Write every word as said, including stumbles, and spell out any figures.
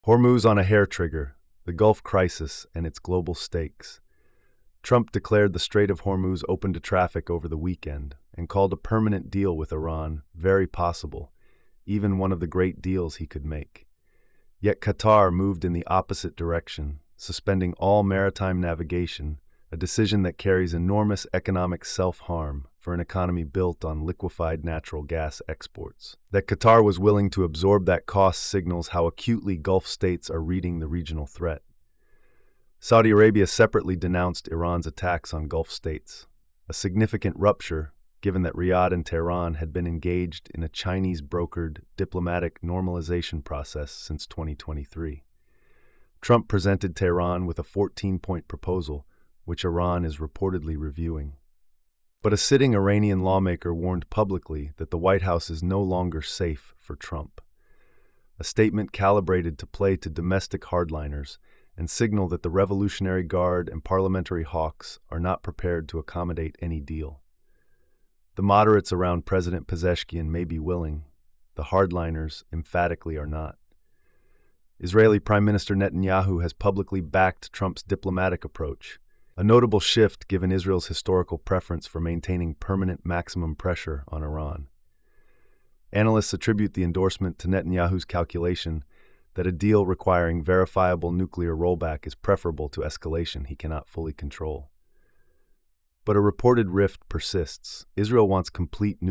Hormuz on a hair trigger, the Gulf crisis and its global stakes. Trump declared the Strait of Hormuz open to traffic over the weekend and called a permanent deal with Iran very possible, even one of the great deals he could make. Yet Qatar moved in the opposite direction, suspending all maritime navigation, a decision that carries enormous economic self-harm for an economy built on liquefied natural gas exports. That Qatar was willing to absorb that cost signals how acutely Gulf states are reading the regional threat. Saudi Arabia separately denounced Iran's attacks on Gulf states, a significant rupture given that Riyadh and Tehran had been engaged in a Chinese-brokered diplomatic normalization process since twenty twenty-three. Trump presented Tehran with a fourteen-point proposal, which Iran is reportedly reviewing. But a sitting Iranian lawmaker warned publicly that the White House is no longer safe for Trump. A statement calibrated to play to domestic hardliners and signal that the Revolutionary Guard and parliamentary hawks are not prepared to accommodate any deal. The moderates around President Pezeshkian may be willing, the hardliners emphatically are not. Israeli Prime Minister Netanyahu has publicly backed Trump's diplomatic approach, a notable shift given Israel's historical preference for maintaining permanent maximum pressure on Iran. Analysts attribute the endorsement to Netanyahu's calculation that a deal requiring verifiable nuclear rollback is preferable to escalation he cannot fully control. But a reported rift persists. Israel wants complete nuclear